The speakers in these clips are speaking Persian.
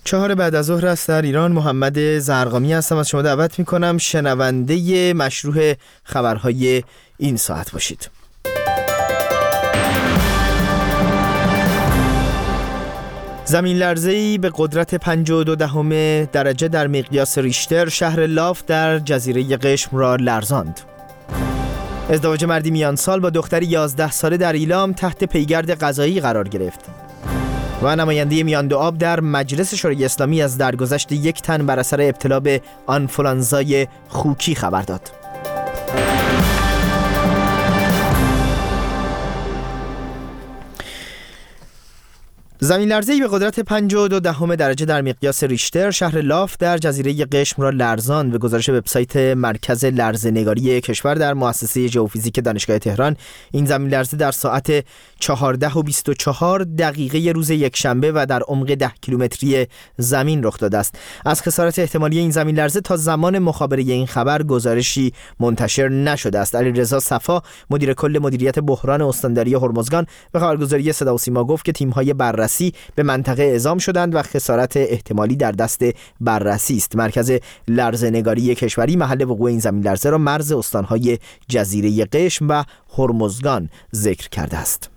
4 بعد از ظهر است در ایران. محمد زرقامی هستم. از شما دعوت میکنم شنونده مشروع خبرهای این ساعت باشید. زمین لرزه‌ای به قدرت 52 درجه در مقیاس ریشتر شهر لاف در جزیره قشم را لرزاند. ازدواج مردی میان سال با دختری 11 ساله در ایلام تحت پیگرد قضایی قرار گرفت. و نماینده میان دو آب در مجلس شورای اسلامی از درگذشت 1 تن بر اثر ابتلا به آنفولانزای خوکی خبر داد. زمین لرزه‌ای به قدرت 52 درجه در مقیاس ریشتر شهر لاف در جزیره قشم را لرزاند. به گزارش وبسایت مرکز لرزه‌نگاری کشور در مؤسسه ژئوفیزیک دانشگاه تهران، این زمین لرزه در ساعت 14:24 روز یکشنبه و در عمق 10 کیلومتری زمین رخ داده است. از خسارت احتمالی این زمین لرزه تا زمان مخابره این خبر گزارشی منتشر نشده است. علیرضا صفا، مدیر کل مدیریت بحران استانداری هرمزگان، به خبرگزاری صدا و سیما گفت که تیم‌های بررسی به منطقه اعزام شدند و خسارت احتمالی در دست بررسی است. مرکز لرزه‌نگاری کشوری محل وقوع این زمین لرزه را مرز استان‌های جزیره قشم و هرمزگان ذکر کرده است.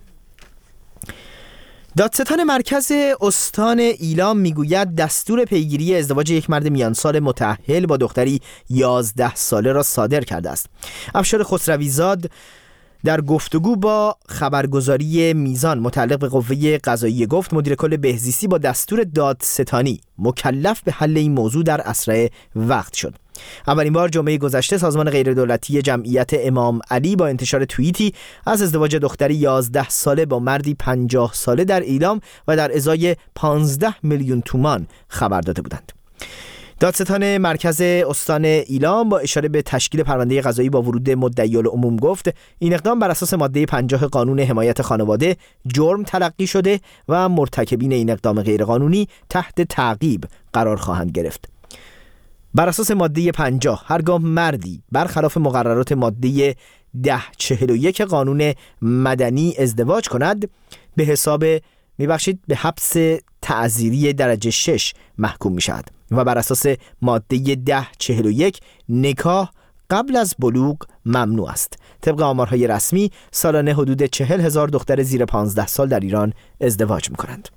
دادستان مرکز استان ایلام میگوید دستور پیگیری ازدواج یک مرد میان سال متأهل با دختری 11 ساله را صادر کرده است. افشار خسروی زاد در گفتگو با خبرگزاری میزان متعلق به قوه قضاییه گفت مدیر کل بهزیستی با دستور دادستانی مکلف به حل این موضوع در اسرع وقت شد. اولین بار جمعه گذشته سازمان غیردولتی جمعیت امام علی با انتشار توییتی از ازدواج دختری 11 ساله با مردی 50 ساله در ایلام و در ازای 15 میلیون تومان خبر داده بودند. دادستان مرکز استان ایلام با اشاره به تشکیل پرونده قضایی با ورود مدعی العموم گفت این اقدام بر اساس ماده 50 قانون حمایت خانواده جرم تلقی شده و مرتکبین این اقدام غیرقانونی تحت تعقیب قرار خواهند گرفت. بر اساس ماده 50 هرگاه مردی برخلاف مقررات ماده 1041 قانون مدنی ازدواج کند به حبس تعزیری درجه 6 محکوم می شود و بر اساس ماده 1041 نکاح قبل از بلوغ ممنوع است. طبق آمارهای رسمی سالانه حدود 40,000 دختر زیر 15 سال در ایران ازدواج می کنند.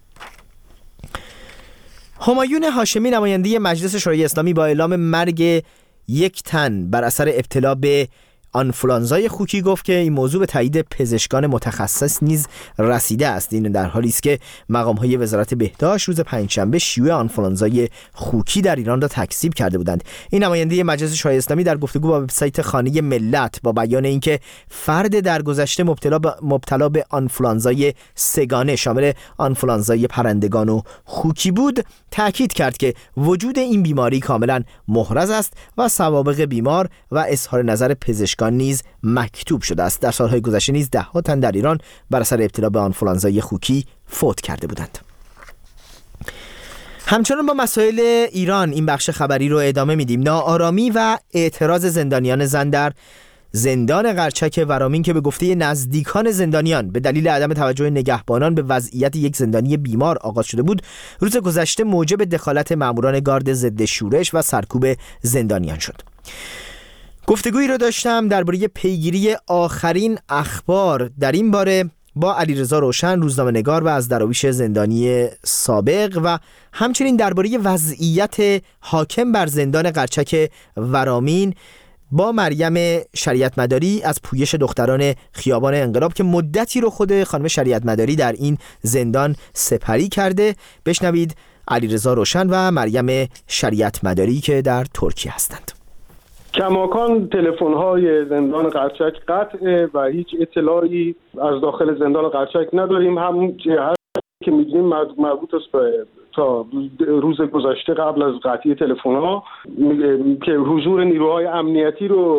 همایون هاشمی نماینده مجلس شورای اسلامی با اعلام مرگ 1 تن بر اثر ابتلا به آنفولانزای خوکی گفت که این موضوع به تایید پزشکان متخصص نیز رسیده است. این در حالی است که مقام‌های وزارت بهداشت روز پنجشنبه شیوع آنفولانزای خوکی در ایران را تکذیب کرده بودند. این نماینده مجلس شورای اسلامی در گفتگو با وبسایت خانه ملت با بیان اینکه فرد درگذشته مبتلا به آنفولانزای سگانه شامل آنفولانزای پرندگان و خوکی بود، تاکید کرد که وجود این بیماری کاملا محرز است و سوابق بیمار و اظهار نظر پزشکان نیز مکتوب شده است. در سالهای گذشته نیز 10 تن در ایران بر اثر ابتلا به آنفولانزای خوکی فوت کرده بودند. همچنان با مسائل ایران این بخش خبری رو ادامه میدیم. ناآرامی و اعتراض زندانیان زن در زندان قرچک ورامین که به گفته نزدیکان زندانیان به دلیل عدم توجه نگهبانان به وضعیت یک زندانی بیمار آغاز شده بود، روز گذشته موجب دخالت ماموران گارد ضد شورش و سرکوب زندانیان شد. گفتگویی رو داشتم درباره پیگیری آخرین اخبار در این باره با علیرضا روشن، روزنامه‌نگار و از دراویش زندانی سابق، و همچنین درباره وضعیت حاکم بر زندان قرچک ورامین با مریم شریعت مداری از پویش دختران خیابان انقلاب که مدتی رو خود خانم شریعت مداری در این زندان سپری کرده. بشنوید علیرضا روشن و مریم شریعت مداری که در ترکیه هستند. کماکان تلفن‌های زندان قرچک قطعه و هیچ اطلاعی از داخل زندان قرچک نداریم. همون که می‌گیم مربوط است به تا روز گذشته قبل از قطعی تلفن‌ها که حضور نیروهای امنیتی رو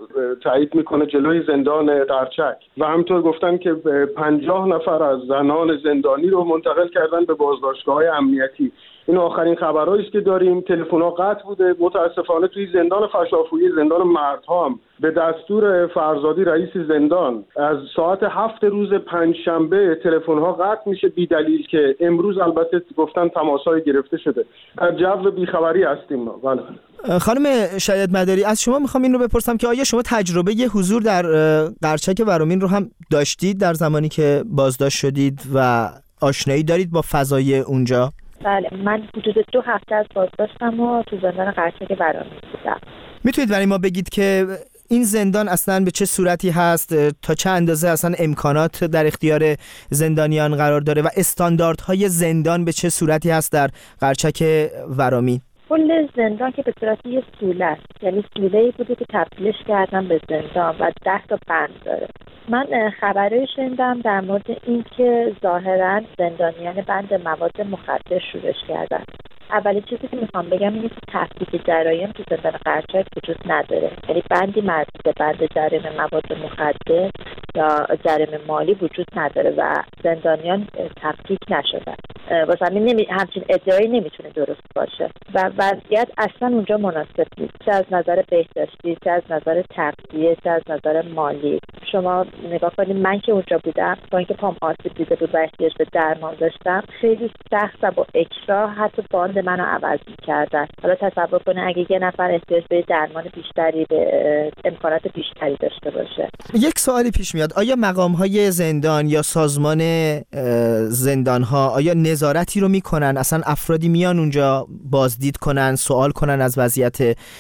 تایید میکنه جلوی زندان قرچک و همینطور گفتن که 50 نفر از زنان زندانی رو منتقل کردن به بازداشتگاه‌های امنیتی. این آخرین خبرهایی است که داریم. تلفن‌ها قطع بوده. متاسفانه توی زندان فشافویی، زندان مردها هم به دستور فرزادی رئیس زندان از ساعت 7 روز پنجشنبه تلفن‌ها قطع میشه بی دلیل، که امروز البته گفتن تماس‌های گرفته شده. در جو بیخبری هستیم ما. بله. خانم شهید مداری، از شما میخوام این رو بپرسم که آیا شما تجربه حضور در قرچک ورامین رو هم داشتید در زمانی که بازداشت شدید و آشنایی دارید با فضای اونجا؟ بله، من حدود 2 هفته از بازداشتم و تو زندان قرچک ورامین بودم. میتونید برای ما بگید که این زندان اصلا به چه صورتی هست، تا چه اندازه اصلا امکانات در اختیار زندانیان قرار داره و استانداردهای زندان به چه صورتی هست در قرچک ورامین؟ کل زندان که به صورت یه سوله است، یعنی سوله‌ای بوده که تبدیلش کردن به زندان و 10 تا بند داره. من خبری شنیدم در مورد این که ظاهراً زندانیان بند مواد مخدر شورش کردن. اولین چیزی که میخوام بگم اینه که تفکیک جرایم تو زندان قرچک وجود نداره، یعنی بندی مربوط به بند جرایم مواد مخدر یا جرایم مالی وجود نداره و زندانیان تفکیک نشدن. واسه همین همچین ادعایی نمیتونه درست باشه و وضعیت اصلا اونجا مناسب نیست، چه از نظر بهداشتی، چه از نظر تغذیه، چه از نظر مالی. شما نگاه کنید، من که اونجا بودم با اینکه پام آسیب دیده بود و احتیاج به درمان داشتم، خیلی سخت و با اکراه حتی باند منو عوض می‌کردن. حالا تصور کنید اگه یه نفر احتیاج به درمان بیشتری، به امکانات بیشتری داشته باشه. یک سوالی پیش میاد، آیا مقام‌های زندان یا سازمان زندان‌ها آیا نظارتی رو میکنن؟ اصلا افرادی میان اونجا بازدید کنن، سوال کنن از وضعیت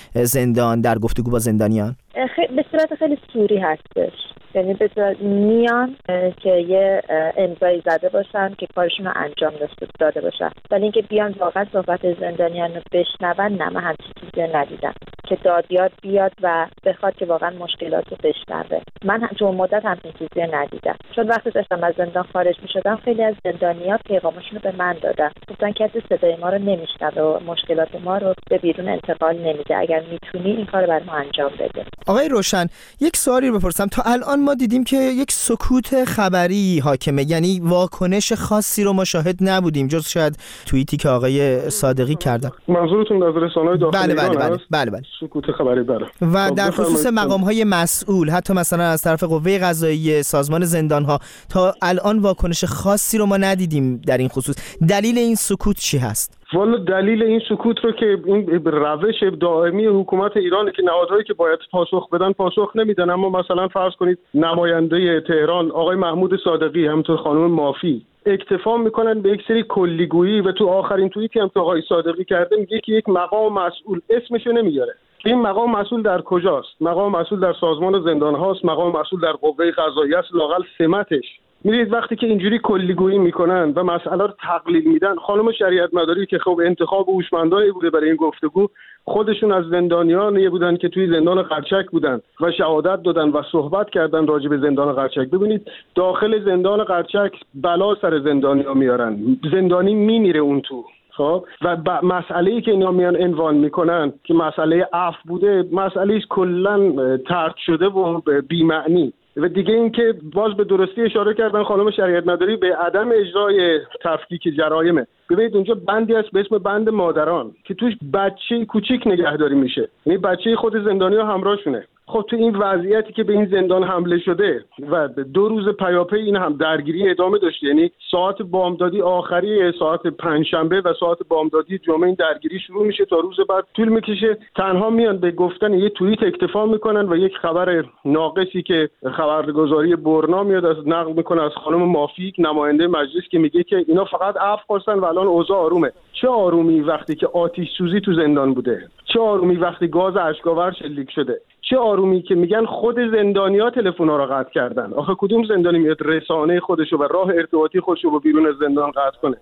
زندان در گفتگو با زندانیان؟ به صورت خیلی سوری هستش، یعنی به صورت میان که یه امضایی زده باشن که کارشون رو انجام داده باشن، ولی اینکه بیان واقعا صحبت زندانیان رو بشنون، نه، من همچین چیزی ندیدم که دادیار بیاد و بخواد که واقعا مشکلات رو بشنوه. من تو مدت همچین چیزی ندیدم، چون وقتی داشتم از زندان خارج میشدم خیلی از زندانیان پیغامشون رو به من دادن، گفتن که صدای ما رو نمیشنوه و مشکلات ما رو به بیرون انتقال نمیده، اگر میتونی این کارو برام انجام بده. آقای روشن، یک سوالی رو بپرسم. تا الان ما دیدیم که یک سکوت خبری حاکمه، یعنی واکنش خاصی رو ما شاهد نبودیم جز شاید توییتی که آقای صادقی کردن. منظورتون از رسانه‌های داخلی ایران است؟ بله. سکوت خبری بله. و در خصوص مقام‌های مسئول، حتی مثلا از طرف قوه قضاییه، سازمان زندان‌ها، تا الان واکنش خاصی رو ما ندیدیم در این خصوص. دلیل این سکوت چی هست؟ والا دلیل این سکوت رو که این روش دائمی حکومت ایرانه که نهادهایی که باید پاسخ بدن پاسخ نمیدن. اما مثلا فرض کنید نماینده تهران آقای محمود صادقی، همینطور خانم مافی، اکتفا میکنن به یک سری کلیگویی و تو آخرین توییتی هم که آقای صادقی کرده میگه که یک مقام مسئول، اسمشو نمیاره. این مقام مسئول در کجاست؟ مقام مسئول در سازمان زندان هاست، مقام مسئول در قوه قضاییه است، لااقل سمتش. می‌دید وقتی که اینجوری کلیگویی میکنن و مسئله رو تقلیل میدن، خانم شریعت مداری که خب انتخاب هوشمندانه بوده برای این گفتگو، خودشون از زندانیانی بودن که توی زندان قرچک بودن و شهادت دادن و صحبت کردن راجع به زندان قرچک. ببینید داخل زندان قرچک بلا سر زندانیا میارن، زندانی میمیره اون تو. خب و مسئله‌ای که اینا میان عنوان میکنن که مسئله عفو بوده، مسئله‌اش کلاً طرد شده و بی‌معنی. و دیگه این که باز به درستی اشاره کردن خانم شریعت مداری به عدم اجرای تفکیک جرایمه. ببینید اونجا بندی هست به اسم بند مادران که توش بچه کوچیک نگهداری میشه، یعنی بچه خود زندانی‌ها همراهشونه. خب تو این وضعیتی که به این زندان حمله شده و 2 روز پیاپی این هم درگیری ادامه داشته، یعنی ساعت بامدادی آخری ساعت پنجشنبه و ساعت بامدادی جمعه این درگیری شروع میشه تا روز بعد طول میکشه. تنها میان به گفتن یه توییت اکتفا میکنن و یک خبر ناقصی که خبرگزاری برنا میاد از نقل میکنه از خانم مافی نماینده مجلس که میگه که اینا فقط عفو خواستن و الان اوضاع آرومه. چه آرومی وقتی که آتش سوزی تو زندان بوده، چه آرومی وقتی گاز اشک‌آور شلیک شده، چه آرومی که میگن خود زندانی‌ها تلفن‌ها رو قطع کردن. آخه کدوم زندانی میاد رسانه خودشو و راه ارتباطی خودشو با بیرون از زندان قطع کنه؟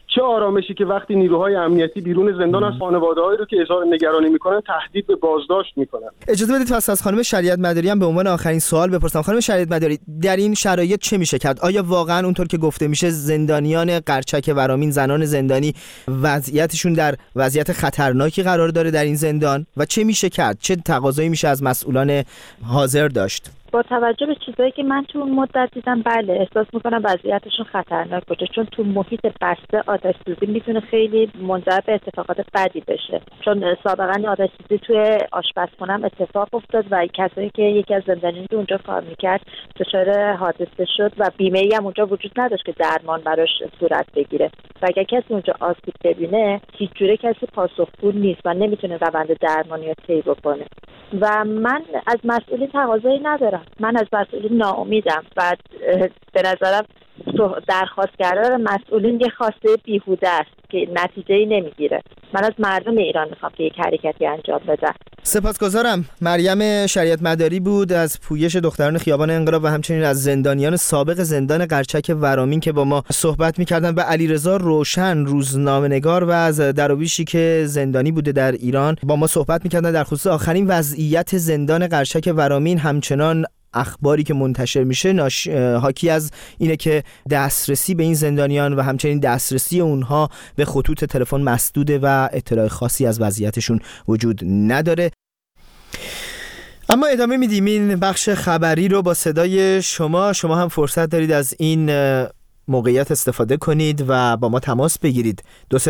چه آرامشی که وقتی نیروهای امنیتی بیرون زندان از خانواده‌هایی رو که اظهار نگرانی میکنن تهدید به بازداشت میکنن. اجازه بدید پس از خانم شریعت مداری هم به عنوان آخرین سوال بپرسم. خانم شریعت مداری، در این شرایط چه میشه کرد؟ آیا واقعا اونطور که گفته میشه زندانیان قرچک ورامین، زنان زندانی، وضعیتشون در وضعیت خطرناکی قرار داره در این زندان و چه میشه کرد؟ چه تقاضایی میشه از مسئولان حاضر داشت؟ با توجه به چیزایی که من تو اون مدت دیدم، بله احساس میکنم وضعیتشون خطرناک باشه، چون تو محیط بسته آتش سوزی میتونه خیلی منجر به اتفاقات بدی بشه، چون سابقا آتش سوزی توی آشپزخونه اتفاق افتاد و کسایی که یکی از زندانیان که اونجا کار میکرد دچار حادثه شد و بیمه‌ای هم اونجا وجود نداشت که درمان براش صورت بگیره و اگر کسی اونجا آسیب ببینه هیچ جوره کسی پاسخگو نیست و نمیتونه روند درمانی رو طی بکنه. و من از مسئولین تقاضایی ندارم، من از مسئولین ناامیدم و به نظرم درخواست کردن مسئولین یه خواسته بیهوده است که نتیجه‌ای نمیگیره. من از مردم ایران میخوام که یک حرکتی انجام بدن. سپاسگزارم. مریم شریعت مداری بود از پویش دختران خیابان انقلاب و همچنین از زندانیان سابق زندان قرچک ورامین که با ما صحبت میکردن، و علیرضا روشن، روزنامه‌نگار و از درویشی که زندانی بوده در ایران، با ما صحبت میکردن در خصوص آخرین وضعیت زندان قرچک ورامین. همچنان اخباری که منتشر میشه حاکی از اینه که دسترسی به این زندانیان و همچنین دسترسی اونها به خطوط تلفن مسدوده و اطلاع خاصی از وضعیتشون وجود نداره. اما ادامه میدیم این بخش خبری رو با صدای شما هم فرصت دارید از این موقعیت استفاده کنید و با ما تماس بگیرید.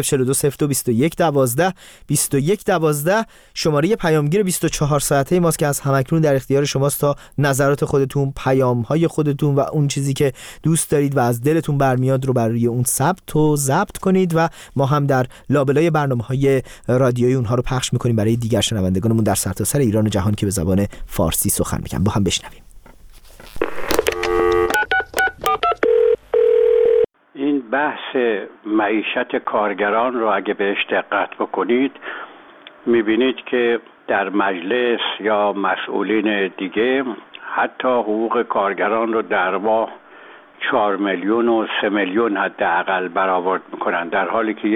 2042-02-21-12 شماره پیامگیر 24 ساعته ماست که از همکنون در اختیار شماست تا نظرات خودتون، پیام‌های خودتون و اون چیزی که دوست دارید و از دلتون برمیاد رو برای اون ضبط کنید و ما هم در لابلای برنامه‌های رادیویی اونها رو پخش می‌کنیم برای دیگر شنوندگانمون در سرتاسر ایران و جهان که به زبان فارسی سخن می‌گن. با هم بشنویم. این بحث معیشت کارگران رو اگه بهش دقت بکنید میبینید که در مجلس یا مسئولین دیگه حتی حقوق کارگران رو در ماه 4 میلیون و 3 میلیون حداقل برآورد میکنن، در حالی که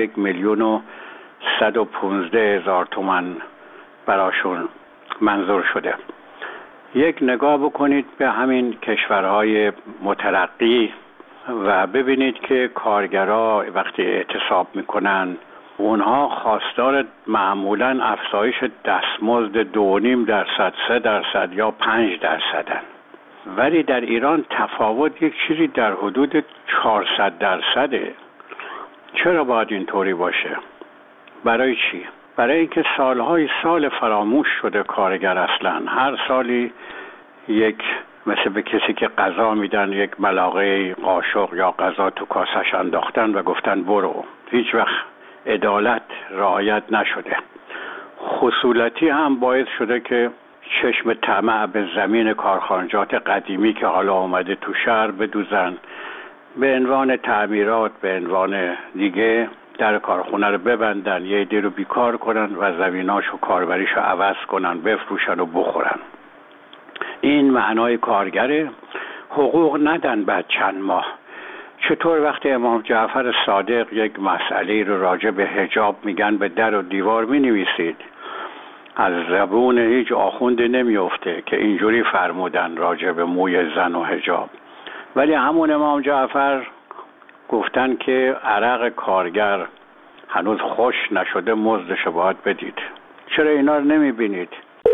1,115,000 تومان براشون منظور شده. یک نگاه بکنید به همین کشورهای مترقی و ببینید که کارگرها وقتی اعتصاب میکنن اونها خواستار معمولا افزایش دستمزد 2.5%، 3% یا 5%. ولی در ایران تفاوت یک چیزی در حدود 400%. چرا باید اینطوری باشه؟ برای چی؟ برای اینکه سالهای سال فراموش شده کارگر اصلا. هر سالی یک مثل به کسی که غذا میدن یک ملاقه قاشق یا غذا تو کاسش انداختن و گفتن برو. هیچ وقت عدالت رعایت نشده. خصولتی هم باعث شده که چشم طمع به زمین کارخانجات قدیمی که حالا آمده تو شهر بدوزن، به عنوان تعمیرات، به عنوان دیگه در کارخونه رو ببندن، یه عده رو بیکار کنن و زمیناشو کاربریشو عوض کنن، بفروشن و بخورن. این معنای کارگره. حقوق ندن بعد چند ماه. چطور وقتی امام جعفر صادق یک مسئله رو راجع به حجاب میگن به در و دیوار مینویسید، از زبون هیچ آخونده نمیفته که اینجوری فرمودن راجع به موی زن و حجاب، ولی همون امام جعفر گفتن که عرق کارگر هنوز خوش نشده، مزدش باید بدید. چرا اینا رو نمیبینید؟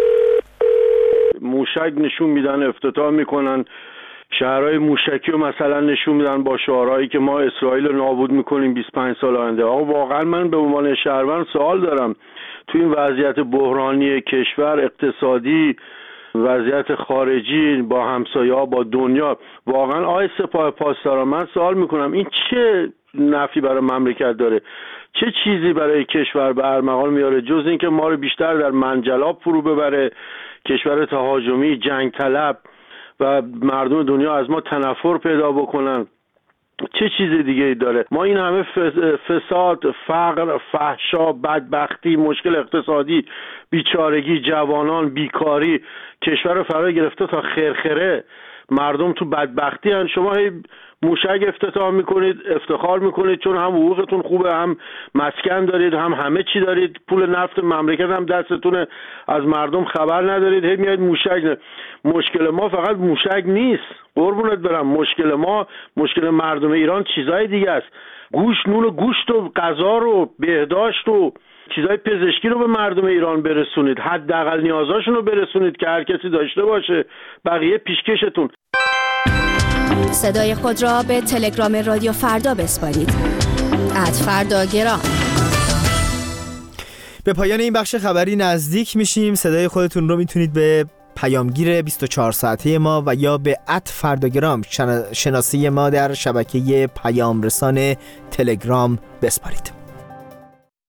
موشک نشون میدن، افتتاح میکنن، شهرهای موشکی رو مثلا نشون میدن با شعارهایی که ما اسرائیل رو نابود میکنیم 25 سال آینده. آقا واقعا من به عنوان شهروند سوال دارم، تو این وضعیت بحرانی کشور، اقتصادی، وضعیت خارجی با همسایه‌ها، با دنیا، واقعا آی سپاه پاسداران من سوال میکنم این چه نفعی برای مملکت داره؟ چه چیزی برای کشور به ارمغان میاره جز اینکه ما رو بیشتر در منجلاب فرو ببره، کشور تهاجمی، جنگ طلب و مردم دنیا از ما تنفر پیدا بکنن؟ چه چیز دیگه ای داره؟ ما این همه فساد، فقر، فحشا، بدبختی، مشکل اقتصادی، بیچارگی، جوانان، بیکاری، کشور رو فرا گرفته تا خرخره، مردم تو بدبختی هن. شما موشک افتتاح میکنید، افتخار میکنید چون هم حقوقتون خوبه، هم مسکن دارید، هم همه چی دارید، پول نفت مملکت هم دستتونه، از مردم خبر ندارید، هی میاد موشک. مشکل ما فقط موشک نیست، قربونت برم. مشکل مردم ایران چیزای دیگه است. نون و گوشت و غذا رو، بهداشت و چیزای پزشکی رو به مردم ایران برسونید، حداقل نیازاشون رو برسونید که هر کسی داشته باشه، بقیه پیشکشتون. صدای خود را به تلگرام رادیو فردا بسپارید. @فرداگرام. به پایان این بخش خبری نزدیک میشیم. صدای خودتون رو میتونید به پیامگیر 24 ساعته ما و یا به @فرداگرام شناسی ما در شبکه پیام رسان تلگرام بسپارید.